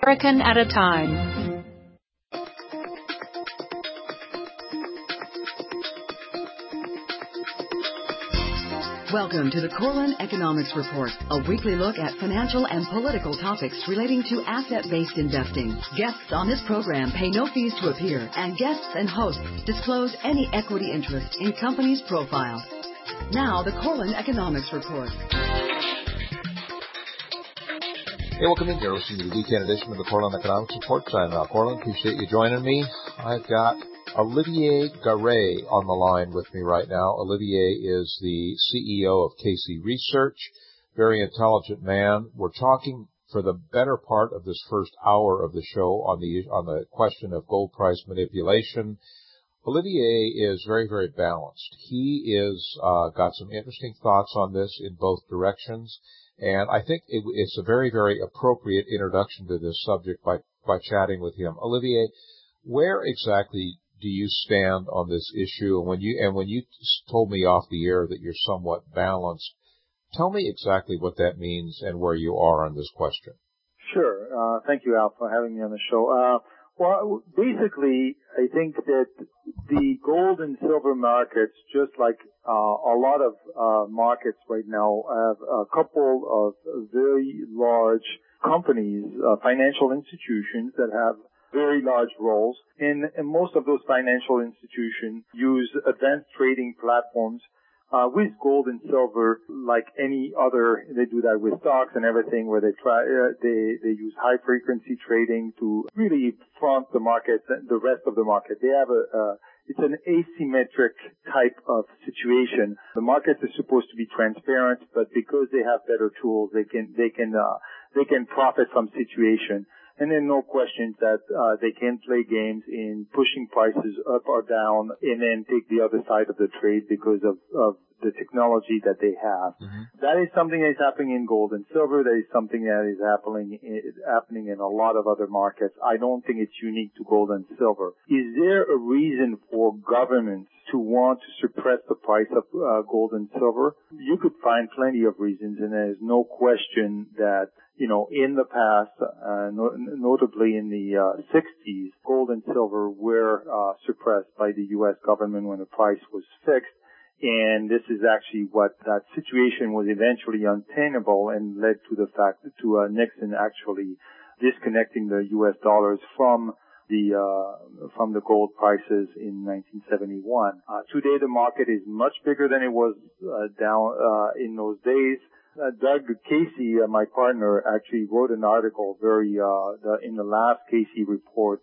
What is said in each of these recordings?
American at a time. Welcome to the Corlin Economics Report, a weekly look at financial and political topics relating to asset-based investing. Guests on this program pay no fees to appear, and guests and hosts disclose any equity interest in companies profiled. Now, the Corlin Economics Report. Hey, welcome in. You're listening to the weekend edition of the Corlin Economics Report. I'm Corlin. Appreciate you joining me. I've got Olivier Garret on the line with me right now. Olivier is the CEO of KC Research, very intelligent man. We're talking for the better part of this first hour of the show on the question of gold price manipulation. Olivier is very, very balanced. He is got some interesting thoughts on this in both directions, and I think it's a very, very appropriate introduction to this subject by chatting with him. Olivier, where exactly do you stand on this issue? And when you told me off the air that you're somewhat balanced, tell me exactly what that means and where you are on this question. Sure. Thank you, Al, for having me on the show. Well, basically, I think that the gold and silver markets, just like a lot of markets right now, have a couple of very large companies, financial institutions that have very large roles. And most of those financial institutions use advanced trading platforms with gold and silver, like any other. They do that with stocks and everything, where they use high frequency trading to really front the market, the rest of the market. They have it's an asymmetric type of situation. The markets are supposed to be transparent, but because they have better tools, they can profit from situation. And then no question that they can play games in pushing prices up or down and then take the other side of the trade because of the technology that they have. Mm-hmm. That is something that is happening in gold and silver. That is something that is happening in a lot of other markets. I don't think it's unique to gold and silver. Is there a reason for governments to want to suppress the price of gold and silver? You could find plenty of reasons, and there is no question that, you know, in the past, notably in the 60s, gold and silver were suppressed by the U.S. government when the price was fixed. And this is actually what that situation was eventually untenable and led to the fact to Nixon actually disconnecting the U.S. dollars from the gold prices in 1971. Today the market is much bigger than it was in those days. Doug Casey, my partner, actually wrote an article in the last Casey report,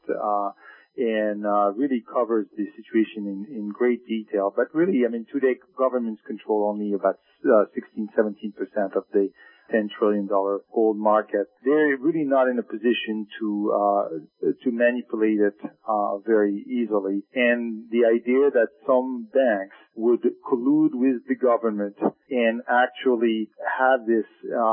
and really covers the situation in great detail. But really, I mean, today governments control only about 16-17% of the $10 trillion gold market. They're really not in a position to manipulate it very easily. And the idea that some banks would collude with the government and actually have this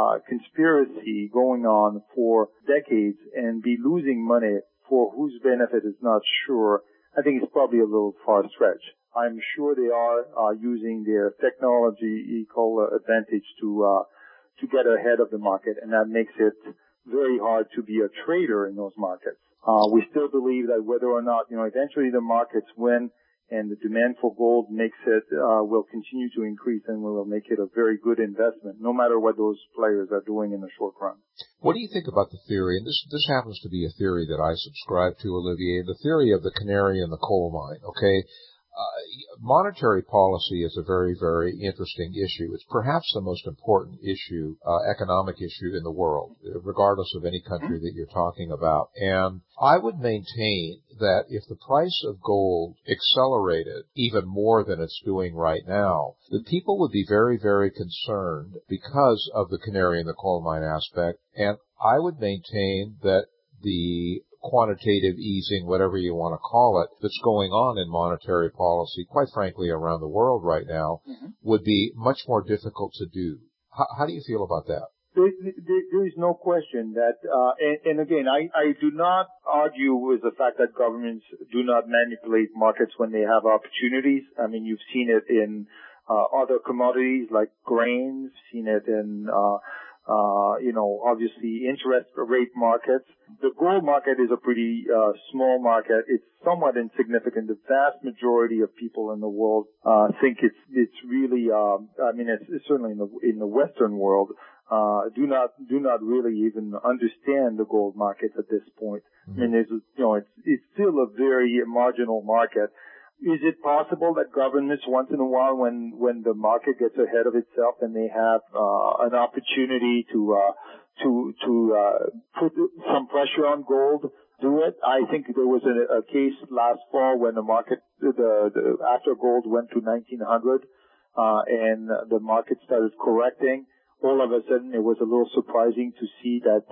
conspiracy going on for decades and be losing money for whose benefit is not sure, I think it's probably a little far-stretched. I'm sure they are using their technological advantage to get ahead of the market, and that makes it very hard to be a trader in those markets. We still believe that whether or not, you know, eventually the markets win and the demand for gold will continue to increase, and will make it a very good investment, no matter what those players are doing in the short run. What do you think about the theory, and this happens to be a theory that I subscribe to, Olivier, the theory of the canary in the coal mine, okay? Monetary policy is a very, very interesting issue. It's perhaps the most important issue, economic issue in the world, regardless of any country that you're talking about. And I would maintain that if the price of gold accelerated even more than it's doing right now, that people would be very, very concerned because of the canary in the coal mine aspect. And I would maintain that the quantitative easing, whatever you want to call it, that's going on in monetary policy, quite frankly, around the world right now, would be much more difficult to do. How do you feel about that? There is no question that, and again, I do not argue with the fact that governments do not manipulate markets when they have opportunities. I mean, you've seen it in other commodities like grains, seen it in obviously interest rate markets. The gold market is a pretty small market. It's somewhat insignificant. The vast majority of people in the world think it's really. It's certainly in the Western world. Do not really even understand the gold market at this point. I mean, it's still a very marginal market. Is it possible that governments once in a while, when the market gets ahead of itself and they have an opportunity to put some pressure on gold, do it? I think there was a case last fall when the market, after gold went to 1900, and the market started correcting. All of a sudden, it was a little surprising to see that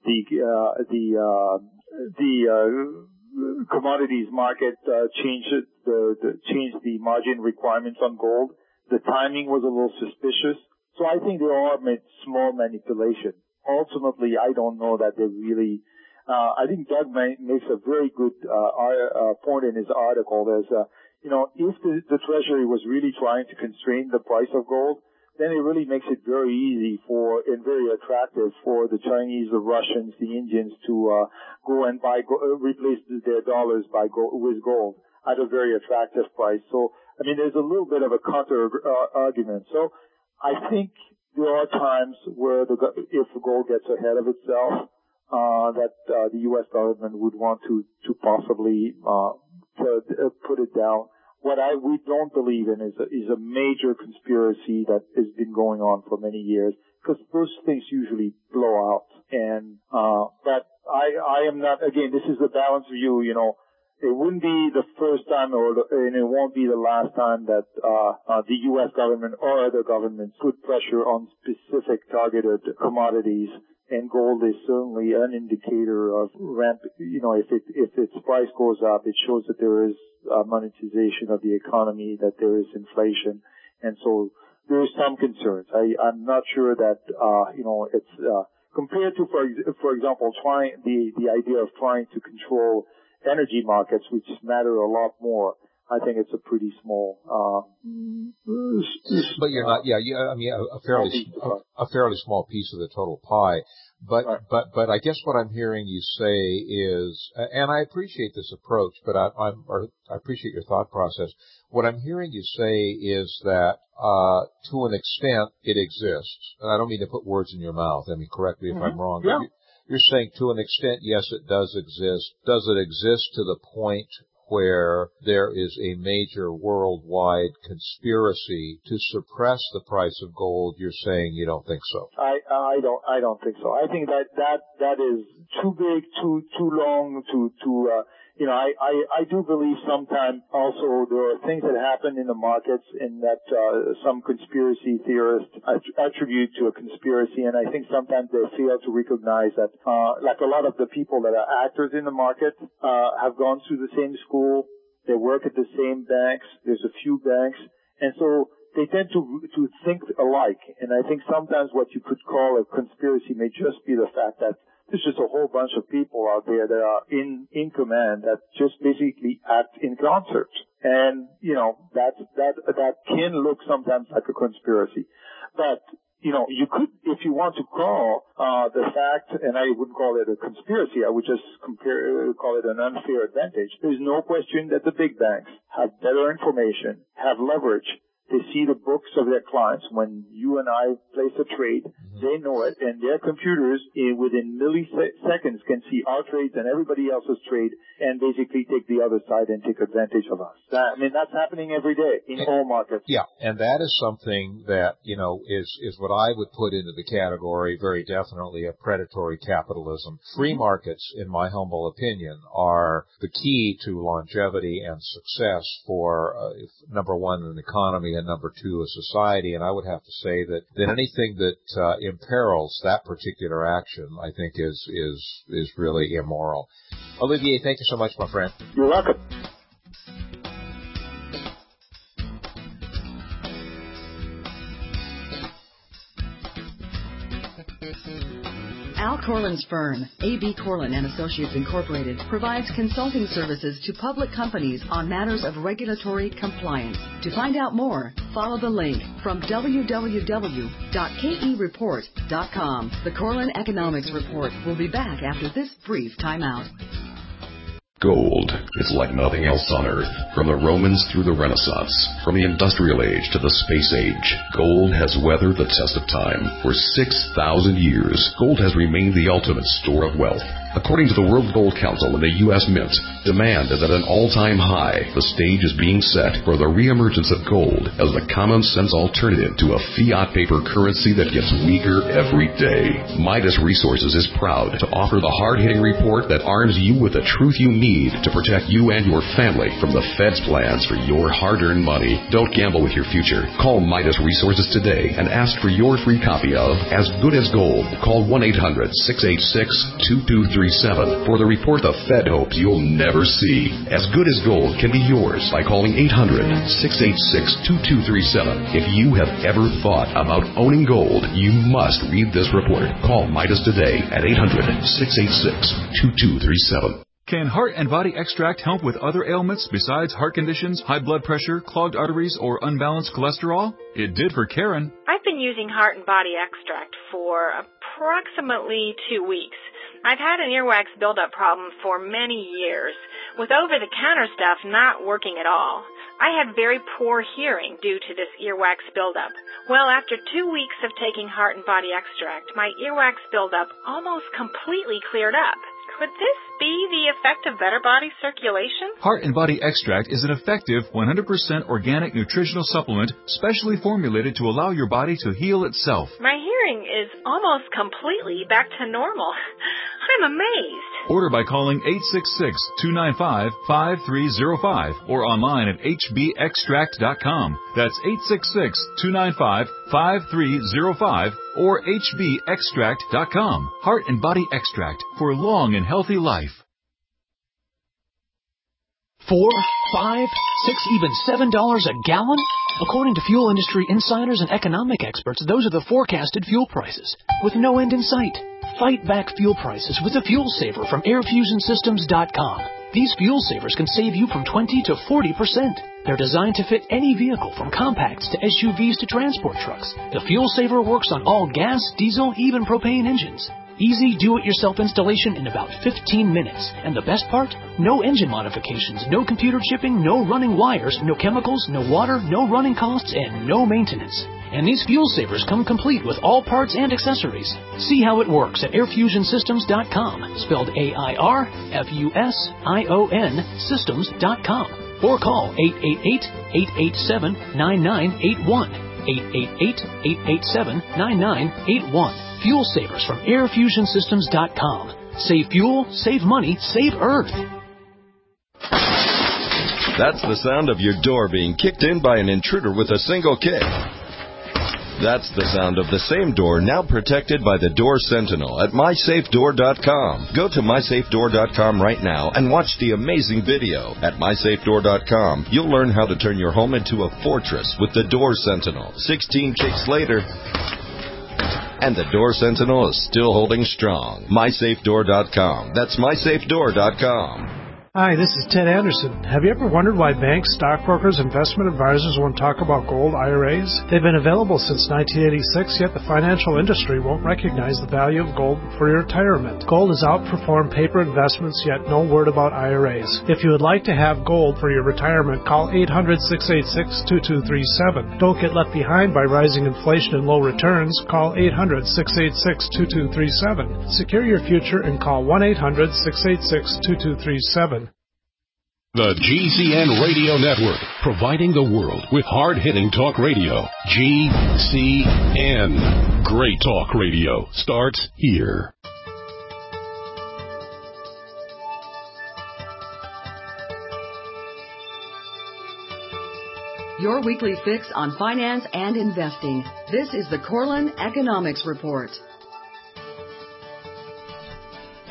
the commodities market changed the margin requirements on gold. The timing was a little suspicious. So I think there are small manipulation. Ultimately, I don't know that they really. I think Doug makes a very good point in his article. There's, if the Treasury was really trying to constrain the price of gold, then it really makes it very easy and very attractive for the Chinese, the Russians, the Indians to go and replace their dollars with gold at a very attractive price. So, I mean, there's a little bit of a counter argument. So, I think there are times where if gold gets ahead of itself, that the U.S. government would want to possibly put it down. What we don't believe in is a major conspiracy that has been going on for many years, because those things usually blow out. And but I am not. Again, this is a balanced view. It wouldn't be the first time, and it won't be the last time that the U.S. government or other governments put pressure on specific targeted commodities. And gold is certainly an indicator of ramp. If its price goes up, it shows that there is monetization of the economy, that there is inflation, and so there is some concerns. I'm not sure that it's compared to, for example, the idea of trying to control energy markets, which matter a lot more. I think it's a pretty small. But you're not. Yeah. A fairly small piece of the total pie. But right. but I guess what I'm hearing you say is, and I appreciate this approach, but I appreciate your thought process. What I'm hearing you say is that to an extent it exists, and I don't mean to put words in your mouth. I mean, correct me if I'm wrong. Yeah. You're saying to an extent, yes, it does exist. Does it exist to the point where there is a major worldwide conspiracy to suppress the price of gold? You're saying you don't think so. I don't think so. I think that is too big, too long I do believe sometimes also there are things that happen in the markets and that some conspiracy theorists attribute to a conspiracy, and I think sometimes they fail to recognize that like a lot of the people that are actors in the market have gone through the same school, they work at the same banks, there's a few banks, and so they tend to think alike. And I think sometimes what you could call a conspiracy may just be the fact that there's just a whole bunch of people out there that are in command that just basically act in concert. And, that can look sometimes like a conspiracy. But, you could, if you want to call the fact, and I wouldn't call it a conspiracy, I would just call it an unfair advantage. There's no question that the big banks have better information, have leverage. They see the books of their clients. When you and I place a trade, they know it, and their computers within milliseconds can see our trades and everybody else's trade and basically take the other side and take advantage of us. That's happening every day in all markets. Yeah, and that is something that, is what I would put into the category very definitely of predatory capitalism. Free markets, in my humble opinion, are the key to longevity and success for, number one, an economy, and number two, a society. And I would have to say that anything that imperils that particular action, I think, is really immoral. Olivier, thank you so much, my friend. You're welcome. Al Corlin's firm, A.B. Corlin & Associates Incorporated, provides consulting services to public companies on matters of regulatory compliance. To find out more, follow the link from www.kereport.com. The Corlin Economics Report will be back after this brief timeout. Gold is like nothing else on Earth. From the Romans through the Renaissance, from the Industrial Age to the Space Age, gold has weathered the test of time. For 6,000 years, gold has remained the ultimate store of wealth. According to the World Gold Council and the U.S. Mint, demand is at an all-time high. The stage is being set for the reemergence of gold as the common-sense alternative to a fiat paper currency that gets weaker every day. Midas Resources is proud to offer the hard-hitting report that arms you with the truth you need to protect you and your family from the Fed's plans for your hard-earned money. Don't gamble with your future. Call Midas Resources today and ask for your free copy of As Good as Gold. Call 1-800-686-2237 for the report the Fed hopes you'll never see. As Good as Gold can be yours by calling 800-686-2237. If you have ever thought about owning gold, you must read this report. Call Midas today at 800-686-2237. Can Heart and Body Extract help with other ailments besides heart conditions, high blood pressure, clogged arteries, or unbalanced cholesterol? It did for Karen. I've been using Heart and Body Extract for approximately 2 weeks. I've had an earwax buildup problem for many years, with over-the-counter stuff not working at all. I had very poor hearing due to this earwax buildup. Well, after 2 weeks of taking Heart and Body Extract, my earwax buildup almost completely cleared up. Could this be the effect of better body circulation? Heart and Body Extract is an effective 100% organic nutritional supplement specially formulated to allow your body to heal itself. My hearing is almost completely back to normal. I'm amazed. Order by calling 866-295-5305 or online at hbextract.com. That's 866-295-5305 or hbextract.com. Heart and Body Extract for a long and healthy life. 4, 5, 6, even $7 a gallon? According to fuel industry insiders and economic experts, those are the forecasted fuel prices, with no end in sight. Fight back fuel prices with a fuel saver from airfusionsystems.com. These fuel savers can save you from 20 to 40%. They're designed to fit any vehicle from compacts to SUVs to transport trucks. The fuel saver works on all gas, diesel, even propane engines. Easy do-it-yourself installation in about 15 minutes. And the best part? No engine modifications, no computer chipping, no running wires, no chemicals, no water, no running costs, and no maintenance. And these fuel savers come complete with all parts and accessories. See how it works at airfusionsystems.com, spelled AIRFUSION systems.com, or call 888-887-9981, 888-887-9981. Fuel savers from airfusionsystems.com. Save fuel, save money, save Earth. That's the sound of your door being kicked in by an intruder with a single kick. That's the sound of the same door now protected by the Door Sentinel at MySafeDoor.com. Go to MySafeDoor.com right now and watch the amazing video. At MySafeDoor.com, you'll learn how to turn your home into a fortress with the Door Sentinel. 16 kicks later, and the Door Sentinel is still holding strong. MySafeDoor.com. That's MySafeDoor.com. Hi, this is Ted Anderson. Have you ever wondered why banks, stockbrokers, investment advisors won't talk about gold IRAs? They've been available since 1986, yet the financial industry won't recognize the value of gold for your retirement. Gold has outperformed paper investments, yet no word about IRAs. If you would like to have gold for your retirement, call 800-686-2237. Don't get left behind by rising inflation and low returns. Call 800-686-2237. Secure your future and call 1-800-686-2237. The GCN Radio Network, providing the world with hard-hitting talk radio. GCN. Great talk radio starts here. Your weekly fix on finance and investing. This is the Corlin Economics Report.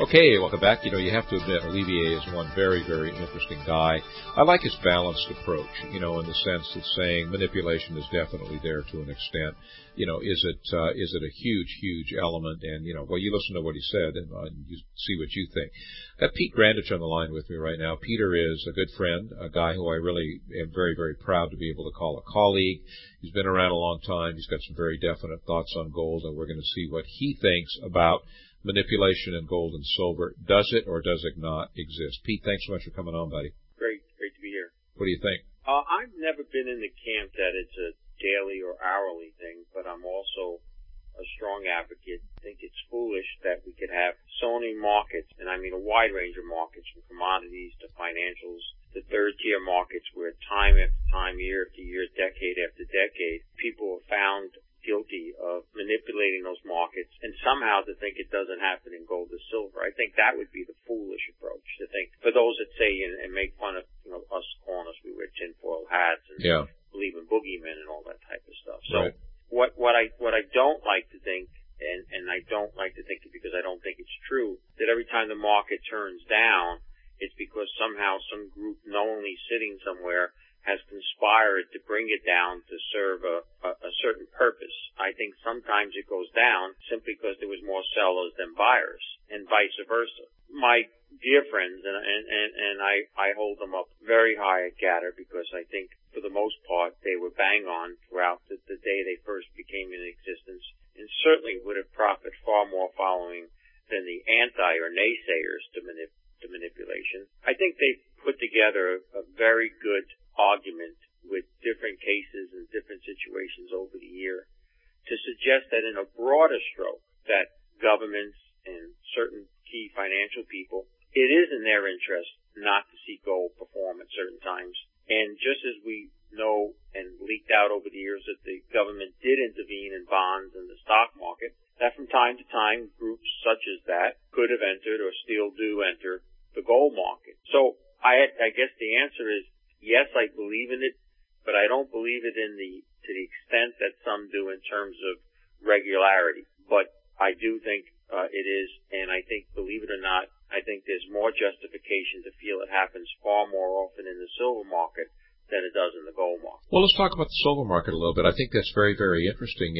Okay, welcome back. You have to admit, Olivier is one very, very interesting guy. I like his balanced approach, in the sense of saying manipulation is definitely there to an extent. Is it a huge, huge element? And, well, you listen to what he said and you see what you think. Got Pete Grandich on the line with me right now. Peter is a good friend, a guy who I really am very, very proud to be able to call a colleague. He's been around a long time. He's got some very definite thoughts on gold, and we're going to see what he thinks about manipulation in gold and silver. Does it or does it not exist? Pete, thanks so much for coming on, buddy. Great to be here. What do you think? I've never been in the camp that it's a daily or hourly thing, but I'm also a strong advocate. I think it's foolish that we could have so many markets, and I mean a wide range of markets, from commodities to financials to third-tier markets, where time after time, year after year, decade after decade, people are found guilty of manipulating those markets, and somehow to think it doesn't happen in gold or silver. I think that would be the foolish approach, to think, for those that say and make fun of us, calling us we wear tinfoil hats and believe in boogeymen and all that type of stuff. So right. What I don't like to think, and I don't like to think it because I don't think it's true, that every time the market turns down, it's because somehow some group knowingly sitting somewhere has conspired to bring it down to serve a certain purpose. I think sometimes it goes down simply because there was more sellers than buyers, and vice versa. My dear friends, and I hold them up very high at Gatter, because I think for the most part they were bang on throughout the day they first became in existence, and certainly would have profited far more following than the anti or naysayers to manipulation. I think they put together a very good argument with different cases and different situations over the year to suggest that in a broader stroke, that governments and certain key financial people, it is in their interest not to see gold perform at certain times. And just as we know and leaked out over the years that the government did intervene in bonds and the stock market, that from time to time groups such as that could have entered or still do enter the gold market. So I guess the answer is, yes, I believe in it, but I don't believe it to the extent that some do in terms of regularity. But I do think it is, and I think, believe it or not, I think there's more justification to feel it happens far more often in the silver market than it does in the gold market. Well, let's talk about the silver market a little bit. I think that's very, very interesting.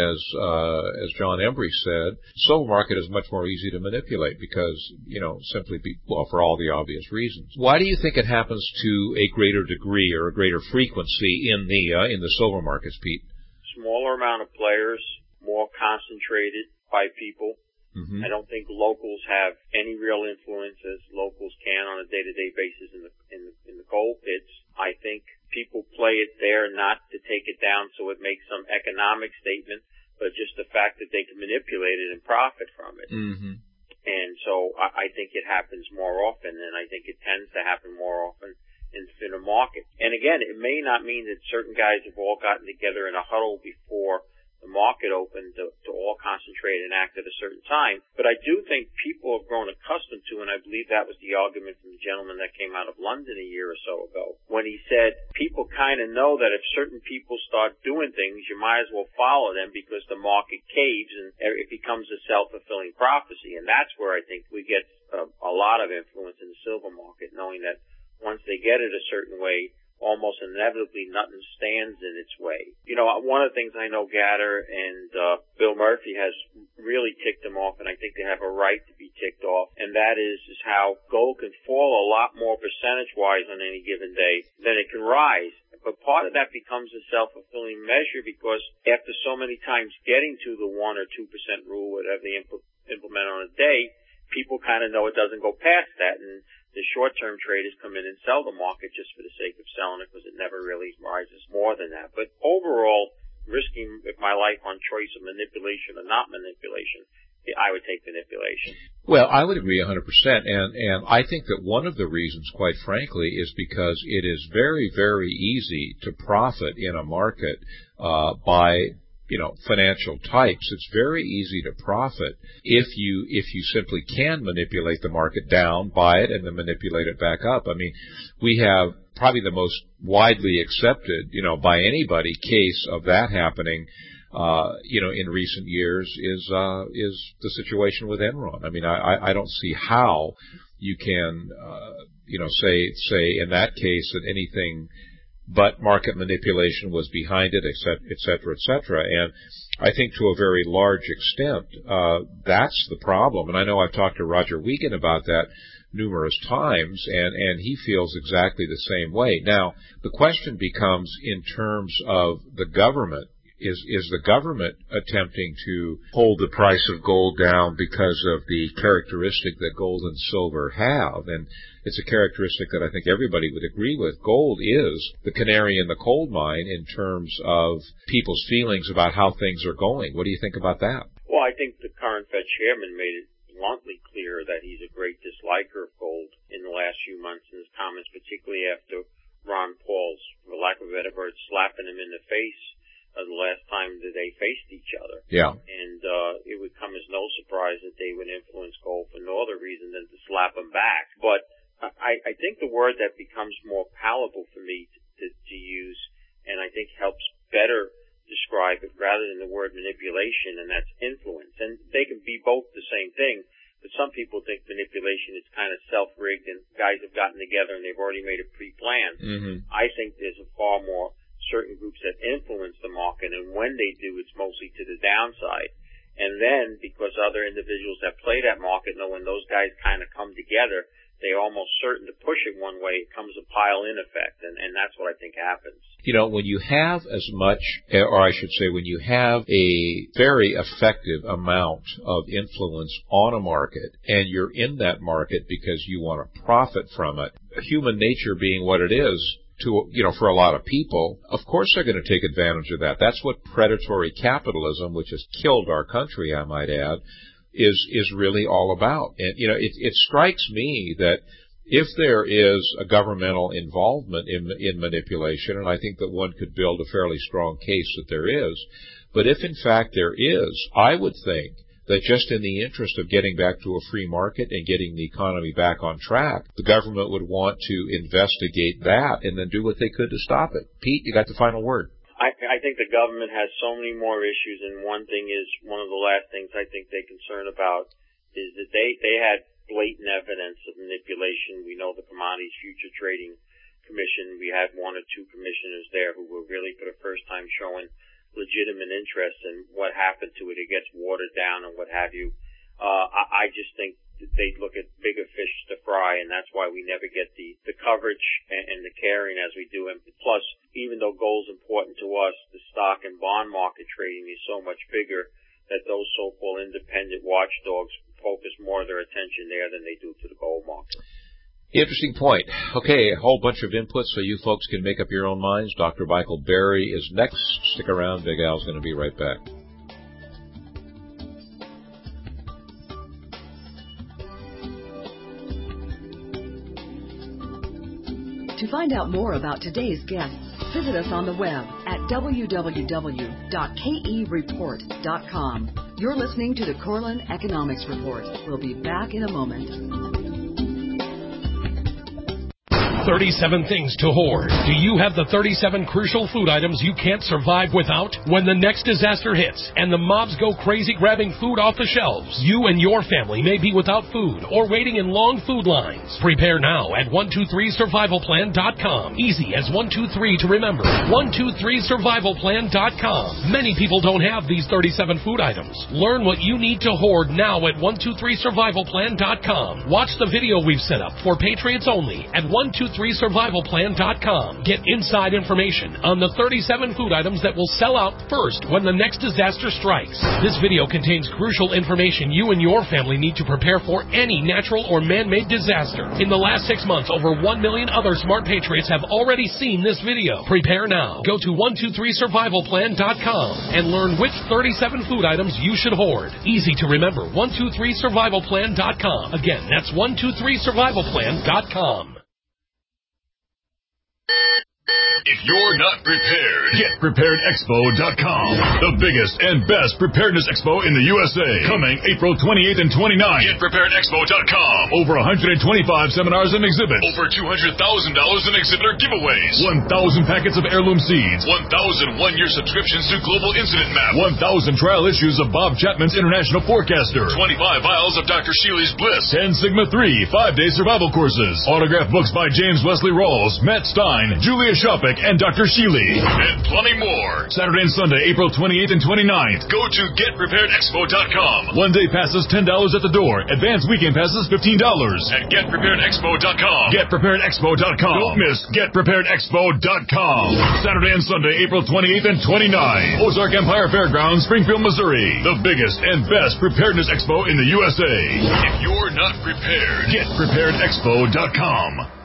As John Embry said, the silver market is much more easy to manipulate because, for all the obvious reasons. Why do you think it happens to a greater degree or a greater frequency in the silver markets, Pete? Smaller amount of players, more concentrated by people. Mm-hmm. I don't think locals have any real influence as locals can on a day-to-day basis in the gold pits. I think people play it there not to take it down so it makes some economic statement, but just the fact that they can manipulate it and profit from it. Mm-hmm. And so I think it happens more often, and I think it tends to happen more often in a market. And again, it may not mean that certain guys have all gotten together in a huddle before the market opened to all concentrate and act at a certain time. But I do think people have grown accustomed to, and I believe that was the argument from the gentleman that came out of London a year or so ago, when he said people kind of know that if certain people start doing things, you might as well follow them because the market caves and it becomes a self-fulfilling prophecy. And that's where I think we get a lot of influence in the silver market, knowing that once they get it a certain way, almost inevitably nothing stands in its way. One of the things I know Gatter and Bill Murphy has really ticked them off, and I think they have a right to be ticked off, and that is how gold can fall a lot more percentage-wise on any given day than it can rise. But part of that becomes a self-fulfilling measure because after so many times getting to the 1 or 2% rule, whatever they implement on a day, people kind of know it doesn't go past that, and the short-term traders come in and sell the market just for the sake of selling it because it never really rises more than that. But overall, risking my life on choice of manipulation or not manipulation, I would take manipulation. Well, I would agree 100%. And I think that one of the reasons, quite frankly, is because it is very, very easy to profit in a market by financial types. It's very easy to profit if you simply can manipulate the market down, buy it, and then manipulate it back up. I mean, we have probably the most widely accepted, by anybody, case of that happening in recent years is the situation with Enron. I mean, I don't see how you can, say in that case that anything but market manipulation was behind it, et cetera. And I think to a very large extent, that's the problem. And I know I've talked to Roger Wiegand about that numerous times, and he feels exactly the same way. Now, the question becomes in terms of the government. Is the government attempting to hold the price of gold down because of the characteristic that gold and silver have? And it's a characteristic that I think everybody would agree with. Gold is the canary in the coal mine in terms of people's feelings about how things are going. What do you think about that? Well, I think the current Fed chairman made it bluntly clear that he's a great disliker of gold in the last few months in his comments, particularly after Ron Paul's, for lack of a better word, slapping him in the face the last time that they faced each other. Yeah. And it would come as no surprise that they would influence gold for no other reason than to slap him back. But I think the word that becomes more palatable for me to use, and I think helps better describe it rather than the word manipulation, and that's influence. And they can be both the same thing, but some people think manipulation is kind of self-rigged and guys have gotten together and they've already made a pre-plan. Mm-hmm. I think there's a far more certain groups that influence the market, and when they do, it's mostly to the downside. And then, because other individuals have played that market, know when those guys kind of come together, they're almost certain to push it one way. It comes a pile-in effect, and that's what I think happens. When you have as much, or I should say, when you have a very effective amount of influence on a market, and you're in that market because you want to profit from it, human nature being what it is, for a lot of people, of course they're going to take advantage of that. That's what predatory capitalism, which has killed our country, I might add, is really all about. And, it strikes me that if there is a governmental involvement in manipulation, and I think that one could build a fairly strong case that there is, but if in fact there is, I would think that just in the interest of getting back to a free market and getting the economy back on track, the government would want to investigate that and then do what they could to stop it. Pete, you got the final word. I think the government has so many more issues, and one thing is, one of the last things I think they're concerned about is that they had blatant evidence of manipulation. We know the Commodities Future Trading Commission, we had one or two commissioners there who were really for the first time showing legitimate interest, and what happened to it. It gets watered down and what have you. I just think they look at bigger fish to fry, and that's why we never get the coverage and the caring as we do. And plus, even though gold's important to us, the stock and bond market trading is so much bigger that those so-called independent watchdogs focus more of their attention there than they do to the gold market. Interesting point. Okay, a whole bunch of inputs so you folks can make up your own minds. Dr. Michael Berry is next. Stick around. Big Al's going to be right back. To find out more about today's guests, visit us on the web at www.kereport.com. You're listening to the Corlin Economics Report. We'll be back in a moment. 37 things to hoard. Do you have the 37 crucial food items you can't survive without? When the next disaster hits and the mobs go crazy grabbing food off the shelves, you and your family may be without food or waiting in long food lines. Prepare now at 123survivalplan.com. Easy as 123 to remember. 123survivalplan.com. Many people don't have these 37 food items. Learn what you need to hoard now at 123survivalplan.com. Watch the video we've set up for Patriots only at 123survivalplan.com. Get inside information on the 37 food items that will sell out first when the next disaster strikes. This video contains crucial information you and your family need to prepare for any natural or man-made disaster. In the last 6 months, over 1 million other smart patriots have already seen this video. Prepare now. Go to 123survivalplan.com and learn which 37 food items you should hoard. Easy to remember. 123survivalplan.com. Again, that's 123survivalplan.com. If you're not prepared, GetPreparedExpo.com. The biggest and best preparedness expo in the USA. Coming April 28th and 29th. GetPreparedExpo.com. Over 125 seminars and exhibits. Over $200,000 in exhibitor giveaways. 1,000 packets of heirloom seeds. 1,000 one-year subscriptions to Global Incident Map. 1,000 trial issues of Bob Chapman's International Forecaster. 25 vials of Dr. Sheely's Bliss. 10 Sigma 3 5-day survival courses. Autographed books by James Wesley Rawls, Matt Stein, Julia Shopik, and Dr. Sheely. And plenty more. Saturday and Sunday, April 28th and 29th. Go to GetPreparedExpo.com. One-day passes $10 at the door. Advanced weekend passes $15 at GetPreparedExpo.com. GetPreparedExpo.com. Don't miss GetPreparedExpo.com. Saturday and Sunday, April 28th and 29th. Ozark Empire Fairgrounds, Springfield, Missouri. The biggest and best preparedness expo in the USA. If you're not prepared, GetPreparedExpo.com.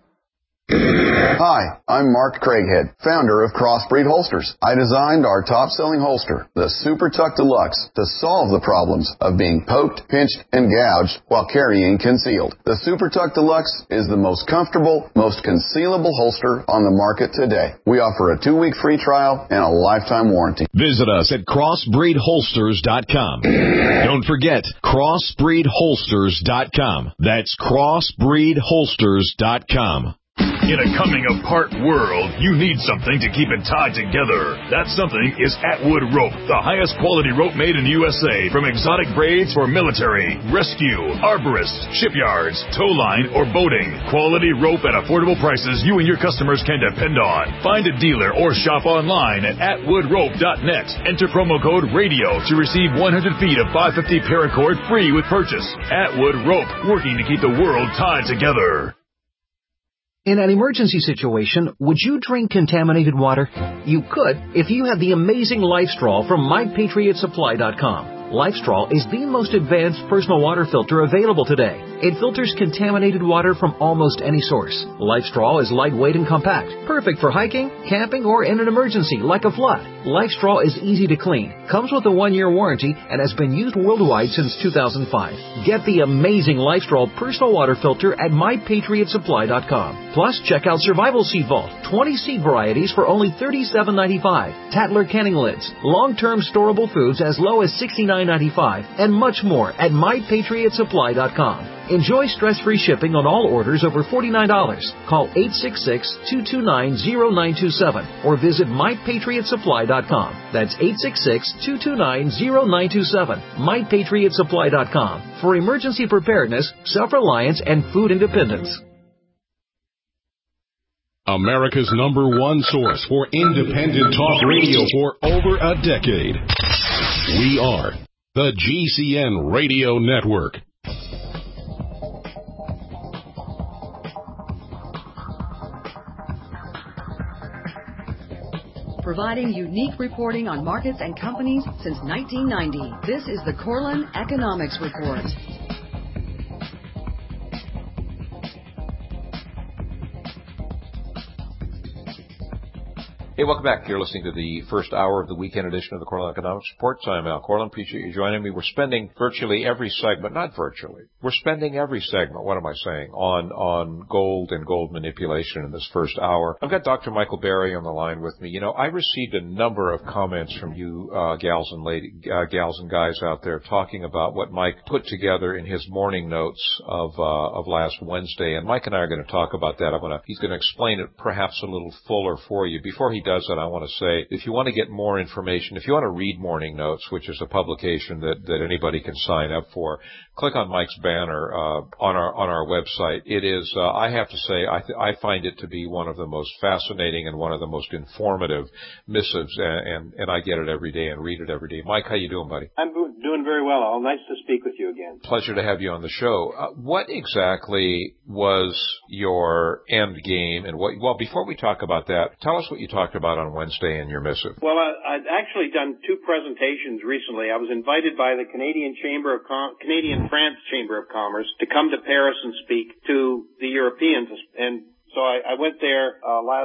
Hi, I'm Mark Craighead, founder of Crossbreed Holsters. I designed our top-selling holster, the Super Tuck Deluxe, to solve the problems of being poked, pinched, and gouged while carrying concealed. The Super Tuck Deluxe is the most comfortable, most concealable holster on the market today. We offer a 2-week free trial and a lifetime warranty. Visit us at CrossbreedHolsters.com. Don't forget, CrossbreedHolsters.com. That's CrossbreedHolsters.com. In a coming-apart world, you need something to keep it tied together. That something is Atwood Rope, the highest quality rope made in the USA, from exotic braids for military, rescue, arborists, shipyards, tow line, or boating. Quality rope at affordable prices you and your customers can depend on. Find a dealer or shop online at atwoodrope.net. Enter promo code RADIO to receive 100 feet of 550 paracord free with purchase. Atwood Rope, working to keep the world tied together. In an emergency situation, would you drink contaminated water? You could if you had the amazing LifeStraw from MyPatriotSupply.com. LifeStraw is the most advanced personal water filter available today. It filters contaminated water from almost any source. LifeStraw is lightweight and compact, perfect for hiking, camping, or in an emergency like a flood. LifeStraw is easy to clean, comes with a 1-year warranty, and has been used worldwide since 2005. Get the amazing LifeStraw personal water filter at MyPatriotSupply.com. Plus, check out Survival Seed Vault, 20 seed varieties for only $37.95. Tatler canning lids, long-term storable foods as low as $69.95, and much more at MyPatriotSupply.com. Enjoy stress-free shipping on all orders over $49. Call 866-229-0927 or visit MyPatriotSupply.com. That's 866-229-0927. MyPatriotSupply.com for emergency preparedness, self-reliance, and food independence. America's #1 source for independent talk radio for over a decade. We are the GCN Radio Network. Providing unique reporting on markets and companies since 1990. This is the Corlin Economics Report. Hey, welcome back. You're listening to the first hour of the weekend edition of the Corlin Economics Report. I'm Al Corlin. Appreciate you joining me. We're spending virtually every segment, not virtually, we're spending every segment, what am I saying, on gold and gold manipulation in this first hour. I've got Dr. Michael Berry on the line with me. You know, I received a number of comments from you gals and guys out there talking about what Mike put together in his morning notes of last Wednesday. And Mike and I are going to talk about that. He's going to explain it perhaps a little fuller for you. Before he does that, I want to say, if you want to get more information, if you want to read Morning Notes, which is a publication that anybody can sign up for, click on Mike's banner on our website. It is, I have to say, I find it to be one of the most fascinating and one of the most informative missives, and I get it every day and read it every day. Mike, how you doing, buddy? I'm doing very well, Al. Nice to speak with you again. Pleasure to have you on the show. What exactly was your end game, and before we talk about that, tell us what you talked about on Wednesday in your missive. Well, I've actually done 2 presentations recently. I was invited by the Canadian France Chamber of Commerce to come to Paris and speak to the Europeans, and So I went there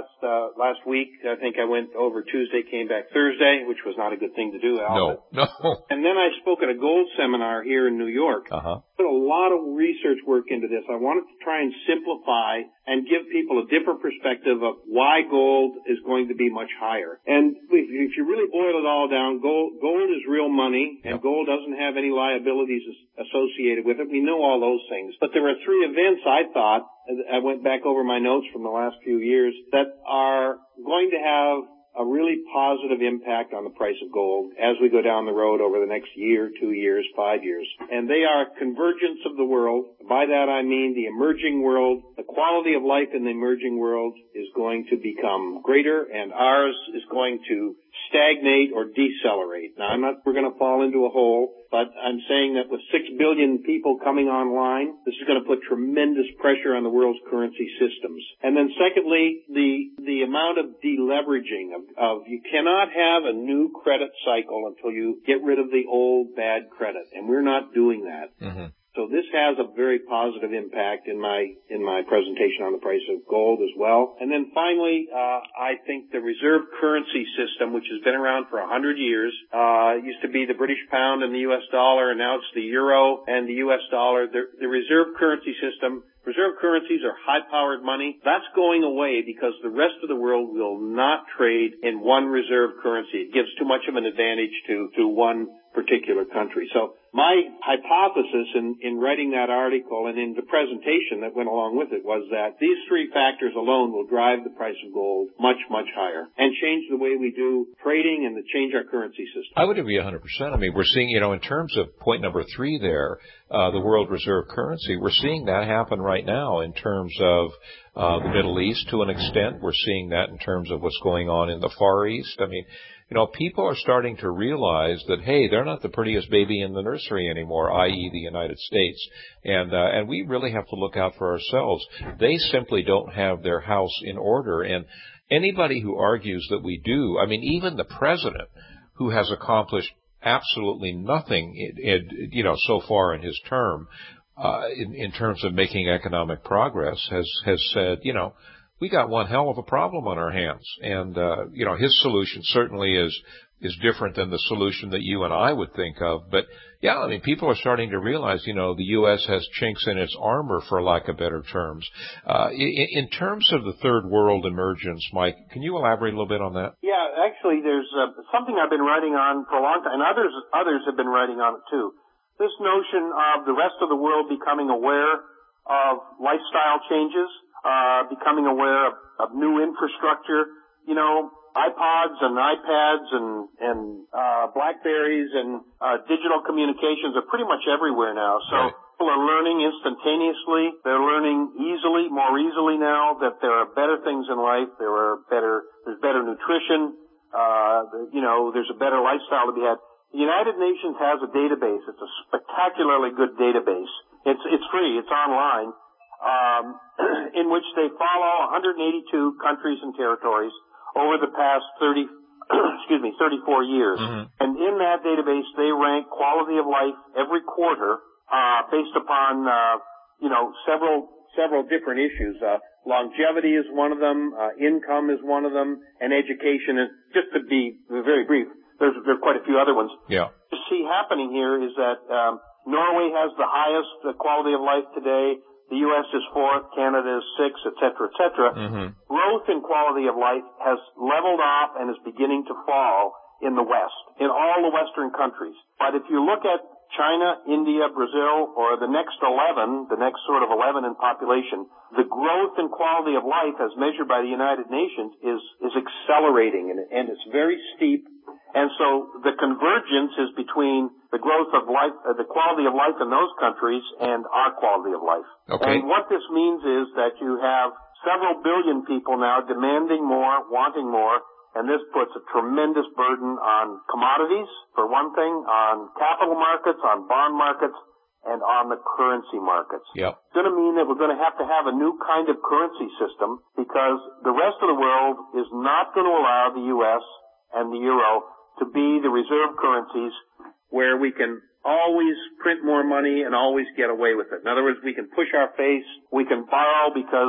last week. I think I went over Tuesday, came back Thursday, which was not a good thing to do, Al. No. And then I spoke at a gold seminar here in New York. Put a lot of research work into this. I wanted to try and simplify and give people a different perspective of why gold is going to be much higher. And if you really boil it all down, gold is real money, and gold doesn't have any liabilities associated with it. We know all those things. But there are three events, I thought, I went back over my notes from the last few years, that are going to have a really positive impact on the price of gold as we go down the road over the next year, 2 years, 5 years. And they are convergence of the world. By that I mean the emerging world. The quality of life in the emerging world is going to become greater, and ours is going to stagnate or decelerate. Now, we're going to fall into a hole, but I'm saying that with 6 billion people coming online, this is going to put tremendous pressure on the world's currency systems. And then secondly, the amount of deleveraging of you cannot have a new credit cycle until you get rid of the old bad credit, and we're not doing that. So this has a very positive impact in my presentation on the price of gold as well. And then finally, I think the reserve currency system, which has been around for 100 years, used to be the British pound and the U.S. dollar, and now it's the euro and the U.S. dollar. The reserve currency system, reserve currencies are high-powered money. That's going away because the rest of the world will not trade in one reserve currency. It gives too much of an advantage to one particular country. So my hypothesis in writing that article and in the presentation that went along with it was that these three factors alone will drive the price of gold much, much higher and change the way we do trading and to change our currency system. I would agree 100%. I mean, we're seeing, in terms of point number 3 there, the world reserve currency, we're seeing that happen right now in terms of the Middle East to an extent. We're seeing that in terms of what's going on in the Far East. I mean, people are starting to realize that, hey, they're not the prettiest baby in the nursery anymore, i.e. the United States. And we really have to look out for ourselves. They simply don't have their house in order. And anybody who argues that we do, I mean, even the president, who has accomplished absolutely nothing, so far in his term, in terms of making economic progress, has said, we got one hell of a problem on our hands. And, his solution certainly is different than the solution that you and I would think of. But, yeah, I mean, people are starting to realize, the U.S. has chinks in its armor, for lack of better terms. In terms of the third world emergence, Mike, can you elaborate a little bit on that? Yeah, actually, there's something I've been writing on for a long time, and others have been writing on it, too. This notion of the rest of the world becoming aware of lifestyle changes, becoming aware of new infrastructure, iPods and iPads and Blackberries and digital communications are pretty much everywhere now. So people are learning instantaneously. They're learning more easily now that there are better things in life. There's better nutrition. There's a better lifestyle to be had. The United Nations has a database. It's a spectacularly good database. It's free. It's online. In which they follow 182 countries and territories over the past 34 years. And in that database, they rank quality of life every quarter, based upon, several different issues. Longevity is one of them, income is one of them, and education is, just to be very brief, there are quite a few other ones. Yeah. What you see happening here is that, Norway has the highest quality of life today. The U.S. is 4th, Canada is 6th, et cetera, et cetera. Growth in quality of life has leveled off and is beginning to fall in the West, in all the Western countries. But if you look at China, India, Brazil, or the next sort of 11 in population, the growth in quality of life as measured by the United Nations is accelerating, and it's very steep. And so the convergence is between the growth of life, the quality of life in those countries and our quality of life. Okay. And what this means is that you have several billion people now demanding more, wanting more, and this puts a tremendous burden on commodities, for one thing, on capital markets, on bond markets, and on the currency markets. Yep. It's going to mean that we're going to have a new kind of currency system because the rest of the world is not going to allow the U.S. and the euro to be the reserve currencies where we can always print more money and always get away with it. In other words, we can push our face, we can borrow because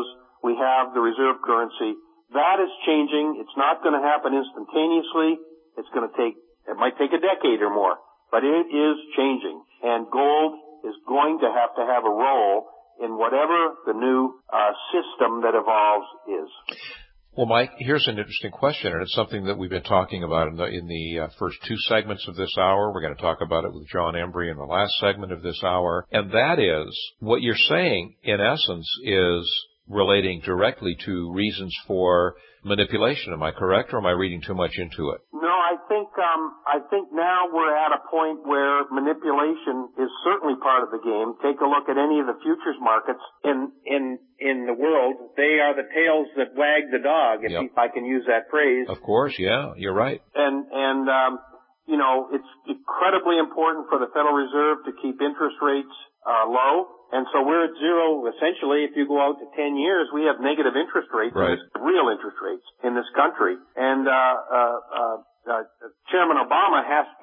we have the reserve currency. That is changing. It's not going to happen instantaneously. It might take a decade or more, but it is changing. And gold is going to have a role in whatever the new system that evolves is. Well, Mike, here's an interesting question, and it's something that we've been talking about in the first two segments of this hour. We're going to talk about it with John Embry in the last segment of this hour, and that is what you're saying, in essence, is relating directly to reasons for manipulation. Am I correct, or am I reading too much into it? No, I think now we're at a point where manipulation is certainly part of the game. Take a look at any of the futures markets in the world. They are the tails that wag the dog, if I can use that phrase. Of course, yeah, you're right. And it's incredibly important for the Federal Reserve to keep interest rates low. And so we're at zero, essentially. If you go out to 10 years, we have negative interest rates, right. Real interest rates in this country. And Chairman Obama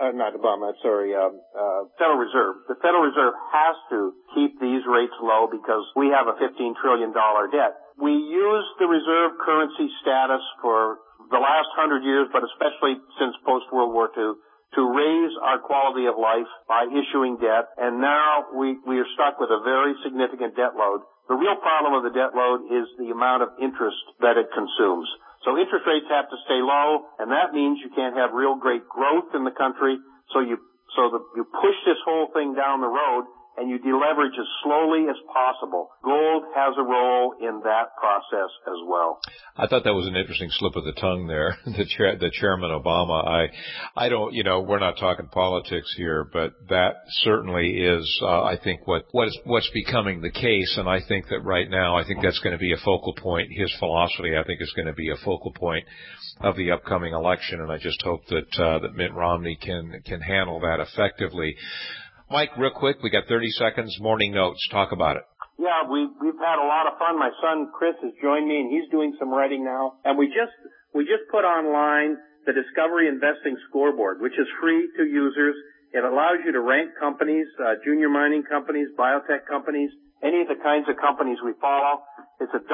Federal Reserve. The Federal Reserve has to keep these rates low because we have a $15 trillion debt. We use the reserve currency status for the last 100 years, but especially since post-World War II, to raise our quality of life by issuing debt, and now we are stuck with a very significant debt load. The real problem of the debt load is the amount of interest that it consumes. So interest rates have to stay low, and that means you can't have real great growth in the country, so you push this whole thing down the road, and you deleverage as slowly as possible. Gold has a role in that process as well. I thought that was an interesting slip of the tongue there, the Chairman Obama. I don't, we're not talking politics here, but that certainly is, I think, what's becoming the case. And I think that right now, I think that's going to be a focal point. His philosophy, I think, is going to be a focal point of the upcoming election. And I just hope that Mitt Romney can handle that effectively. Mike, real quick, we got 30 seconds. Morning notes. Talk about it. Yeah, we've had a lot of fun. My son Chris has joined me, and he's doing some writing now. And we just put online the Discovery Investing Scoreboard, which is free to users. It allows you to rank companies, junior mining companies, biotech companies, any of the kinds of companies we follow. It's at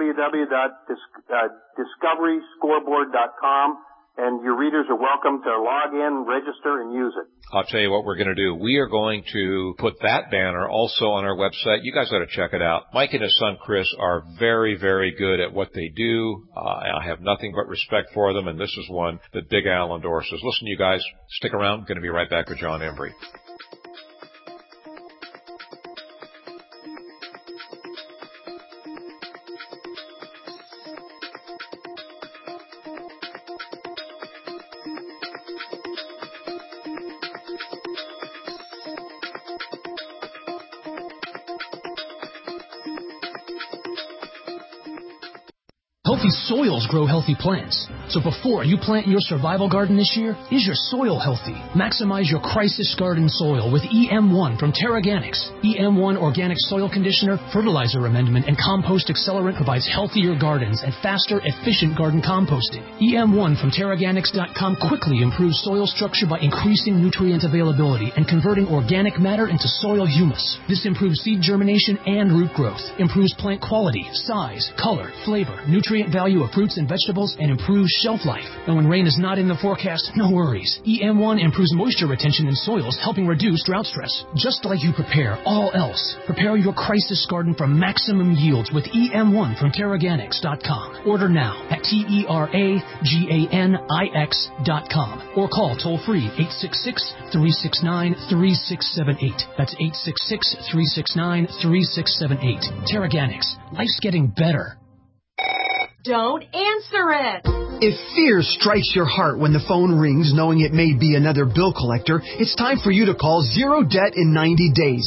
www.discoveryscoreboard.com. And your readers are welcome to log in, register, and use it. I'll tell you what we're going to do. We are going to put that banner also on our website. You guys ought to check it out. Mike and his son Chris are very, very good at what they do. I have nothing but respect for them, and this is one that Big Al endorses. Listen, you guys, stick around. I'm going to be right back with John Embry. Healthy soils grow healthy plants. So before you plant your survival garden this year, is your soil healthy? Maximize your crisis garden soil with EM1 from Terraganics. EM1 Organic Soil Conditioner, Fertilizer Amendment, and Compost Accelerant provides healthier gardens and faster, efficient garden composting. EM1 from Terraganics.com quickly improves soil structure by increasing nutrient availability and converting organic matter into soil humus. This improves seed germination and root growth, improves plant quality, size, color, flavor, nutrient value of fruits and vegetables, and improves shelf life. And when rain is not in the forecast, no worries. EM1 improves moisture retention in soils, helping reduce drought stress. Just like you prepare all else, prepare your crisis garden for maximum yields with EM1 from Terraganics.com. Order now at TERAGANIX.com or call toll-free 866-369-3678. That's 866-369-3678. Terraganics. Life's getting better. Don't answer it. If fear strikes your heart when the phone rings knowing it may be another bill collector, it's time for you to call Zero Debt in 90 days.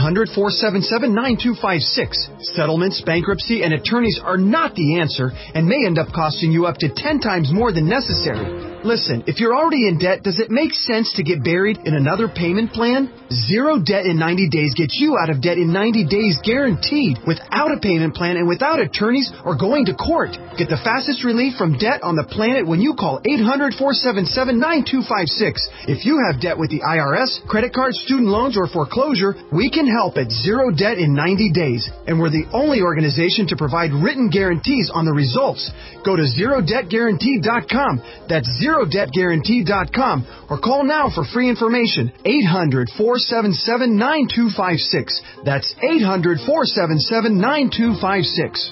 800-477-9256. Settlements, bankruptcy, and attorneys are not the answer and may end up costing you up to 10 times more than necessary. Listen, if you're already in debt, does it make sense to get buried in another payment plan? Zero Debt in 90 Days gets you out of debt in 90 days guaranteed, without a payment plan and without attorneys or going to court. Get the fastest relief from debt on the planet when you call 800-477-9256. If you have debt with the IRS, credit cards, student loans, or foreclosure, we can help at Zero Debt in 90 days. And we're the only organization to provide written guarantees on the results. Go to ZeroDebtGuarantee.com. That's ZeroDebtGuarantee.com. Or call now for free information. 800-477-9256. That's 800-477-9256.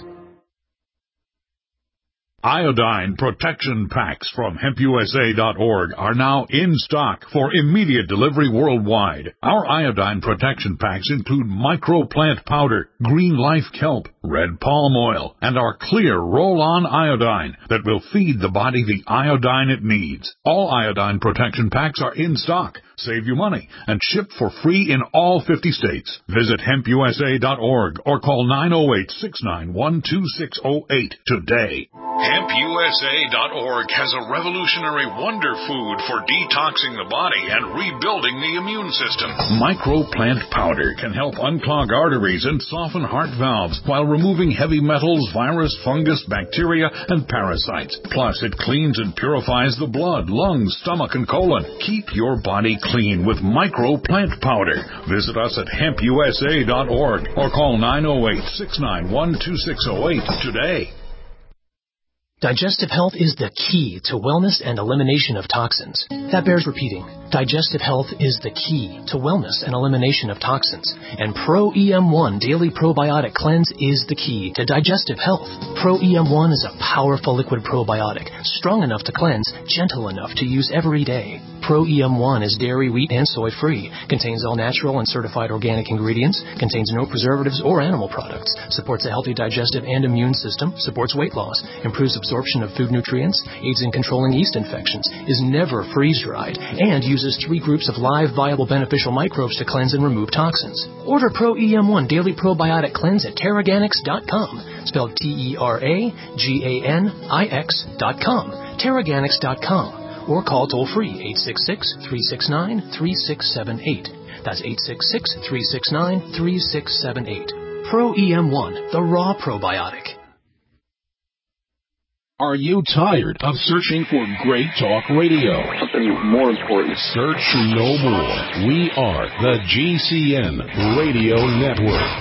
Iodine protection packs from HempUSA.org are now in stock for immediate delivery worldwide. Our iodine protection packs include microplant powder, green life kelp, red palm oil, and our clear roll-on iodine that will feed the body the iodine it needs. All iodine protection packs are in stock, save you money, and ship for free in all 50 states. Visit HempUSA.org or call 908-691-2608 today. HempUSA.org has a revolutionary wonder food for detoxing the body and rebuilding the immune system. Microplant powder can help unclog arteries and soften heart valves while removing heavy metals, virus, fungus, bacteria, and parasites. Plus, it cleans and purifies the blood, lungs, stomach, and colon. Keep your body clean with Microplant powder. Visit us at HempUSA.org or call 908-691-2608 today. Digestive health is the key to wellness and elimination of toxins. That bears repeating. Digestive health is the key to wellness and elimination of toxins. And Pro EM1 Daily Probiotic Cleanse is the key to digestive health. Pro EM1 is a powerful liquid probiotic, strong enough to cleanse, gentle enough to use every day. Pro EM1 is dairy, wheat, and soy-free, contains all natural and certified organic ingredients, contains no preservatives or animal products, supports a healthy digestive and immune system, supports weight loss, improves absorption of food nutrients, aids in controlling yeast infections, is never freeze-dried, and uses 3 groups of live, viable, beneficial microbes to cleanse and remove toxins. Order Pro EM1 Daily Probiotic Cleanse at Teraganix.com, spelled TERAGANIX.com, Teraganix.com. Or call toll-free 866-369-3678. That's 866-369-3678. Pro EM1, the raw probiotic. Are you tired of searching for great talk radio? Something more important. Search no more. We are the GCN Radio Network.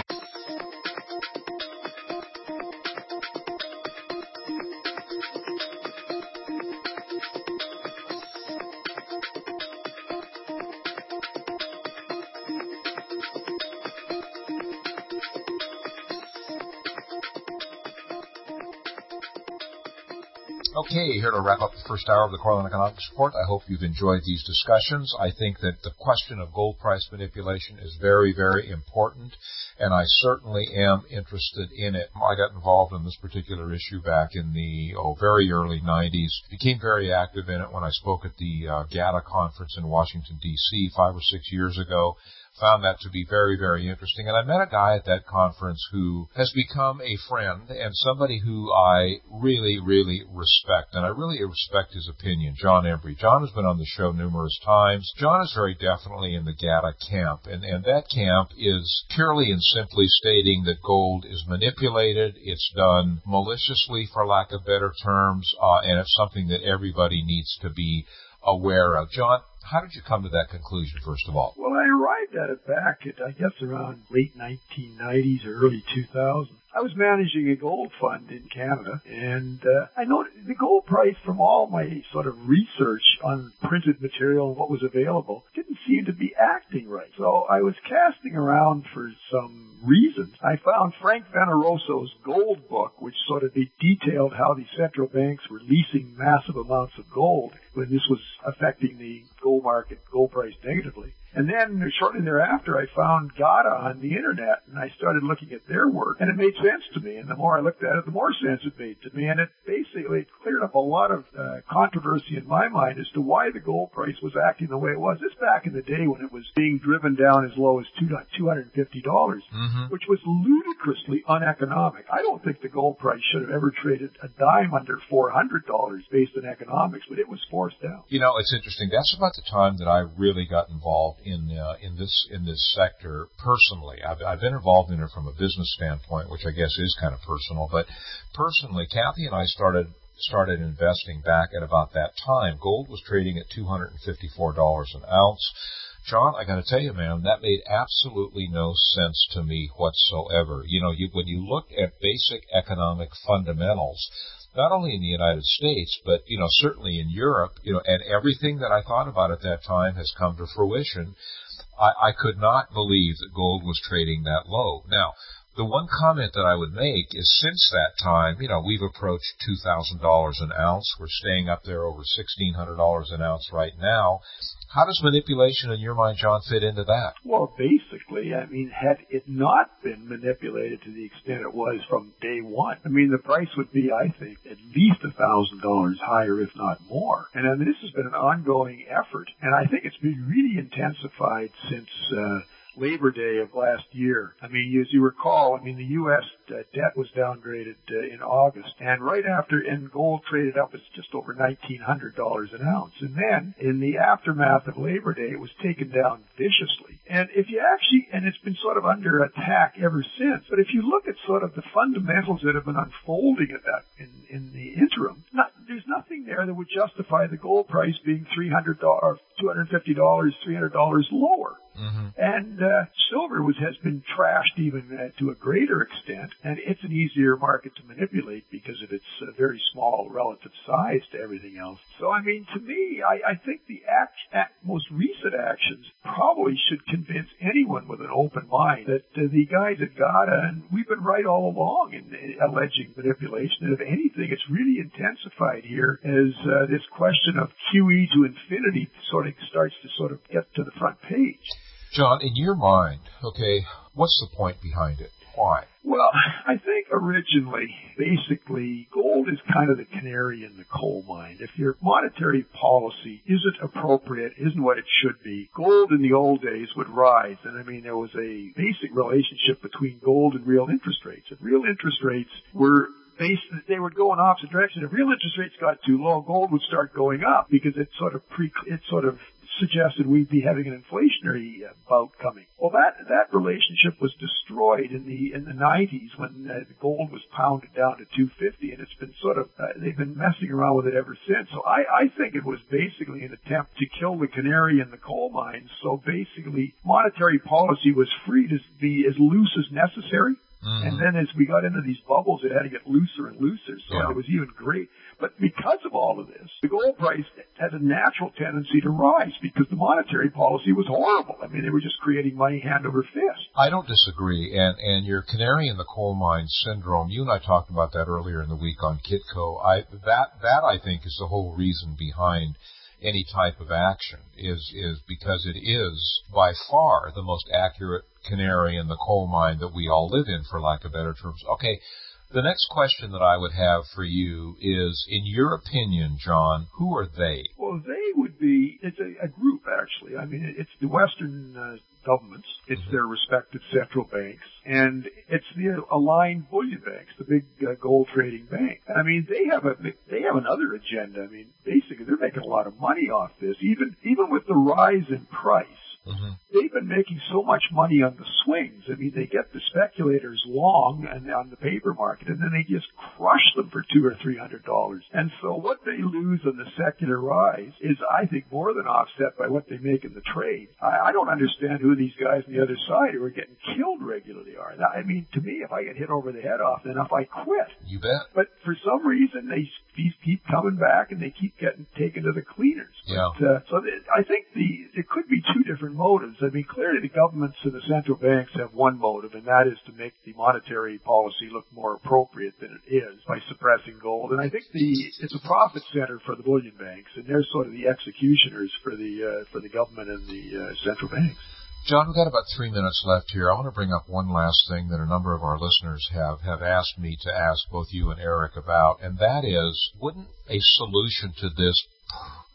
Okay, here to wrap up the first hour of the Corrland Economics Report. I hope you've enjoyed these discussions. I think that the question of gold price manipulation is very, very important, and I certainly am interested in it. I got involved in this particular issue back in the very early 90s. Became very active in it when I spoke at the GATA conference in Washington, D.C. 5 or 6 years ago. Found that to be very, very interesting. And I met a guy at that conference who has become a friend and somebody who I really, really respect. And I really respect his opinion, John Embry. John has been on the show numerous times. John is very definitely in the GATA camp. And that camp is purely and simply stating that gold is manipulated. It's done maliciously, for lack of better terms, and it's something that everybody needs to be aware of. John, how did you come to that conclusion, first of all? Well, I arrived at it back at, I guess, around late 1990s or early 2000s. I was managing a gold fund in Canada, and I noticed the gold price from all my sort of research on printed material and what was available didn't seem to be acting right. So I was casting around for some reasons. I found Frank Veneroso's gold book, which sort of detailed how the central banks were leasing massive amounts of gold when this was affecting the gold market, gold price negatively. And then shortly thereafter, I found GATA on the internet, and I started looking at their work, and it made sense to me. And the more I looked at it, the more sense it made to me. And it basically cleared up a lot of controversy in my mind as to why the gold price was acting the way it was. This back in the day when it was being driven down as low as $250. which was ludicrously uneconomic. I don't think the gold price should have ever traded a dime under $400 based on economics, but it was forced down. You know, it's interesting. That's about the time that I really got involved in this sector personally. I've been involved in it from a business standpoint, which I guess is kind of personal. But personally, Kathy and I started investing back at about that time. Gold was trading at $254 an ounce. John, I got to tell you, man, that made absolutely no sense to me whatsoever. You know, when you look at basic economic fundamentals, not only in the United States, but, you know, certainly in Europe, you know, and everything that I thought about at that time has come to fruition. I could not believe that gold was trading that low. Now, the one comment that I would make is since that time, you know, we've approached $2,000 an ounce. We're staying up there over $1,600 an ounce right now. How does manipulation in your mind, John, fit into that? Well, basically, I mean, had it not been manipulated to the extent it was from day one, I mean, the price would be, I think, at least $1,000 higher, if not more. And I mean, this has been an ongoing effort, and I think it's been really intensified since Labor Day of last year. I mean, as you recall, I mean, the U.S. debt was downgraded in August, and right after, and gold traded up as just over $1,900 an ounce. And then, in the aftermath of Labor Day, it was taken down viciously. And if you actually, and it's been sort of under attack ever since, but if you look at sort of the fundamentals that have been unfolding at that in the interim, there's nothing there that would justify the gold price being $300, $250, $300 lower. Mm-hmm. And silver has been trashed even to a greater extent, and it's an easier market to manipulate because of its very small relative size to everything else. So, I mean, to me, I think the most recent actions probably should convince anyone with an open mind that the guys at GATA, and we've been right all along in alleging manipulation, and if anything, it's really intensified here as this question of QE to infinity starts to sort of get to the front page. John, in your mind, okay, what's the point behind it? Why? Well, I think originally, basically, gold is kind of the canary in the coal mine. If your monetary policy isn't appropriate, isn't what it should be, gold in the old days would rise. And I mean, there was a basic relationship between gold and real interest rates. If real interest rates were they would go in opposite direction. If real interest rates got too low, gold would start going up because it sort of suggested we'd be having an inflationary bout coming. Well, that relationship was destroyed in the 90s when the gold was pounded down to 250, and it's been sort of they've been messing around with it ever since. So I think it was basically an attempt to kill the canary in the coal mine. So basically, monetary policy was free to be as loose as necessary. Mm-hmm. And then as we got into these bubbles, it had to get looser and looser. So it was even great. But because of all of this, the gold price had a natural tendency to rise because the monetary policy was horrible. I mean, they were just creating money hand over fist. I don't disagree. And your canary in the coal mine syndrome, you and I talked about that earlier in the week on Kitco. That I think is the whole reason behind any type of action is because it is by far the most accurate canary in the coal mine that we all live in, for lack of better terms. Okay, the next question that I would have for you is, in your opinion, John, who are they? Well, they would be, it's a group, actually. I mean, it's the Western governments, it's their respective central banks, and it's the aligned bullion banks, the big gold trading bank. I mean, they have another agenda. I mean, basically, they're making a lot of money off this, even with the rise in price. Mm-hmm. They've been making so much money on the swings. I mean, they get the speculators long and on the paper market, and then they just crush them for $200 or $300. And so what they lose on the secular rise is, I think, more than offset by what they make in the trade. I don't understand who these guys on the other side who are getting killed regularly are. Now, I mean, to me, if I get hit over the head off enough, I quit. You bet. But for some reason, these keep coming back and they keep getting taken to the cleaners. Yeah. But, I think there could be two different motives. I mean, clearly the governments and the central banks have one motive, and that is to make the monetary policy look more appropriate than it is by suppressing gold. And I think it's a profit center for the bullion banks, and they're sort of the executioners for the government and the central banks. John, we've got about 3 minutes left here. I want to bring up one last thing that a number of our listeners have asked me to ask both you and Eric about, and that is, wouldn't a solution to this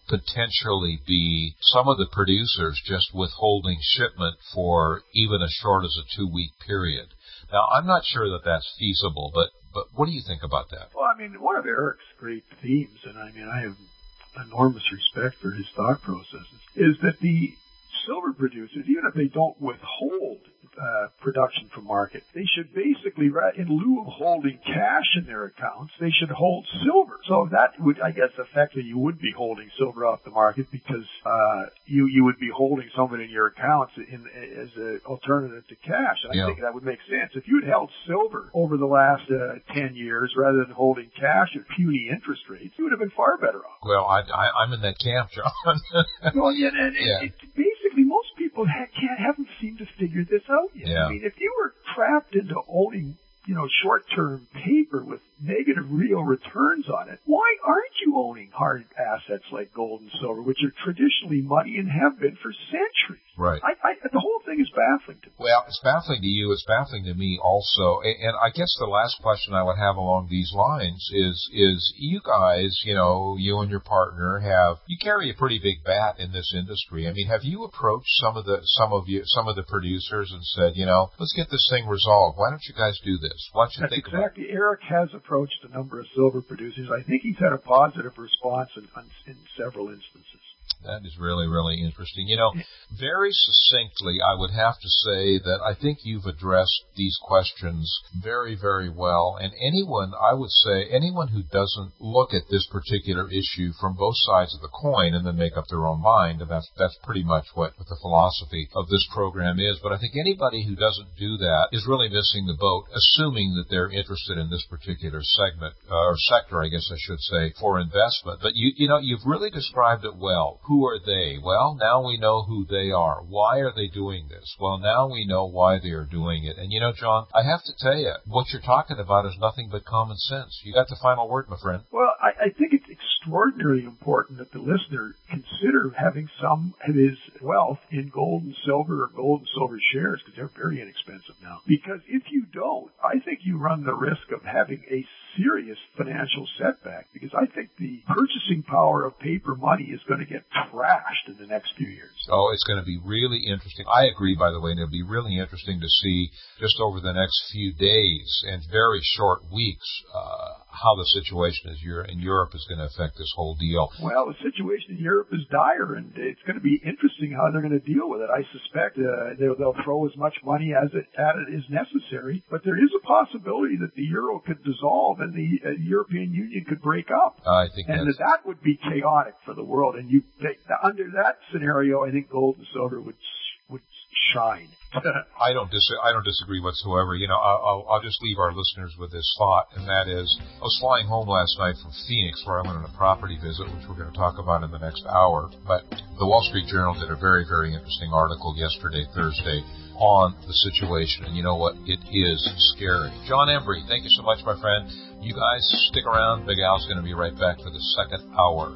potentially be some of the producers just withholding shipment for even as short as a 2-week period. Now, I'm not sure that that's feasible, but what do you think about that? Well, I mean, one of Eric's great themes, and I mean, I have enormous respect for his thought processes, is that the silver producers, even if they don't withhold production from market, they should basically, in lieu of holding cash in their accounts, they should hold silver. So that would, I guess, effectively you would be holding silver off the market because you would be holding some of it in your accounts as an alternative to cash. And I think that would make sense. If you had held silver over the last 10 years rather than holding cash at puny interest rates, you would have been far better off. Well, I'm in that camp, John. Well, basically, most people haven't seemed to figure this out yet. Yeah. I mean, if you were trapped into owning, short-term paper with negative real returns on it, why aren't you owning hard assets like gold and silver, which are traditionally money and have been for centuries? Right. The whole thing is baffling to me. Well, it's baffling to you. It's baffling to me also. And I guess the last question I would have along these lines is you guys, you and your partner you carry a pretty big bat in this industry. I mean, have you approached some of the producers and said, let's get this thing resolved. Why don't you guys do this? Why don't you think about it? Eric has approached a number of silver producers. I think he's had a positive response in several instances. That is really, really interesting. Very succinctly, I would have to say that I think you've addressed these questions very, very well. And anyone who doesn't look at this particular issue from both sides of the coin and then make up their own mind, and that's pretty much what the philosophy of this program is. But I think anybody who doesn't do that is really missing the boat, assuming that they're interested in this particular segment, or sector, I guess I should say, for investment. But you've really described it well. Who are they? Well, now we know who they are. Why are they doing this? Well, now we know why they are doing it. And John, I have to tell you, what you're talking about is nothing but common sense. You got the final word, my friend. Well, I think it's extraordinarily important that the listener consider having some of his wealth in gold and silver or gold and silver shares, because they're very inexpensive now. Because if you don't, I think you run the risk of having a serious financial setback, because I think the purchasing power of paper money is going to get trashed in the next few years. Oh, it's going to be really interesting. I agree, by the way, and it'll be really interesting to see just over the next few days and very short weeks how the situation in Europe is going to affect this whole deal. Well, the situation in Europe is dire, and it's going to be interesting how they're going to deal with it. I suspect they'll throw as much money at it as necessary, but there is a possibility that the euro could dissolve and the European Union could break up. I think that would be chaotic for the world. And under that scenario, I think gold and silver would shine. I don't disagree whatsoever. I'll just leave our listeners with this thought, and that is, I was flying home last night from Phoenix, where I went on a property visit, which we're going to talk about in the next hour. But the Wall Street Journal did a very, very interesting article yesterday, Thursday, on the situation. And you know what? It is scary. John Embry, thank you so much, my friend. You guys stick around. Big Al's going to be right back for the second hour.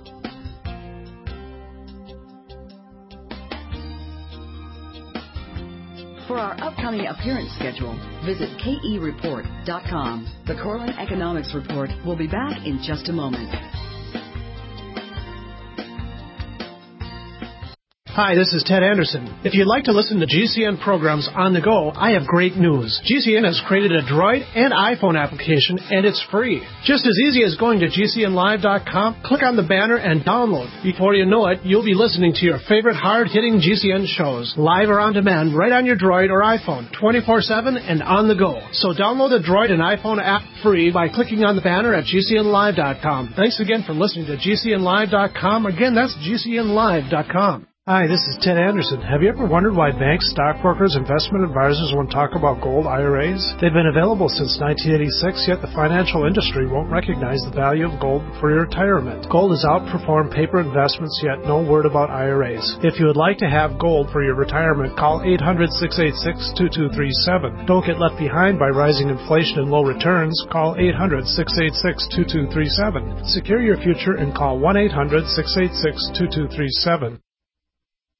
For our upcoming appearance schedule, visit kereport.com. The Corlin Economics Report will be back in just a moment. Hi, this is Ted Anderson. If you'd like to listen to GCN programs on the go, I have great news. GCN has created a Droid and iPhone application, and it's free. Just as easy as going to GCNlive.com, click on the banner, and download. Before you know it, you'll be listening to your favorite hard-hitting GCN shows, live or on demand, right on your Droid or iPhone, 24/7 and on the go. So download the Droid and iPhone app free by clicking on the banner at GCNlive.com. Thanks again for listening to GCNlive.com. Again, that's GCNlive.com. Hi, this is Ted Anderson. Have you ever wondered why banks, stockbrokers, investment advisors won't talk about gold IRAs? They've been available since 1986, yet the financial industry won't recognize the value of gold for your retirement. Gold has outperformed paper investments, yet no word about IRAs. If you would like to have gold for your retirement, call 800-686-2237. Don't get left behind by rising inflation and low returns. Call 800-686-2237. Secure your future and call 1-800-686-2237.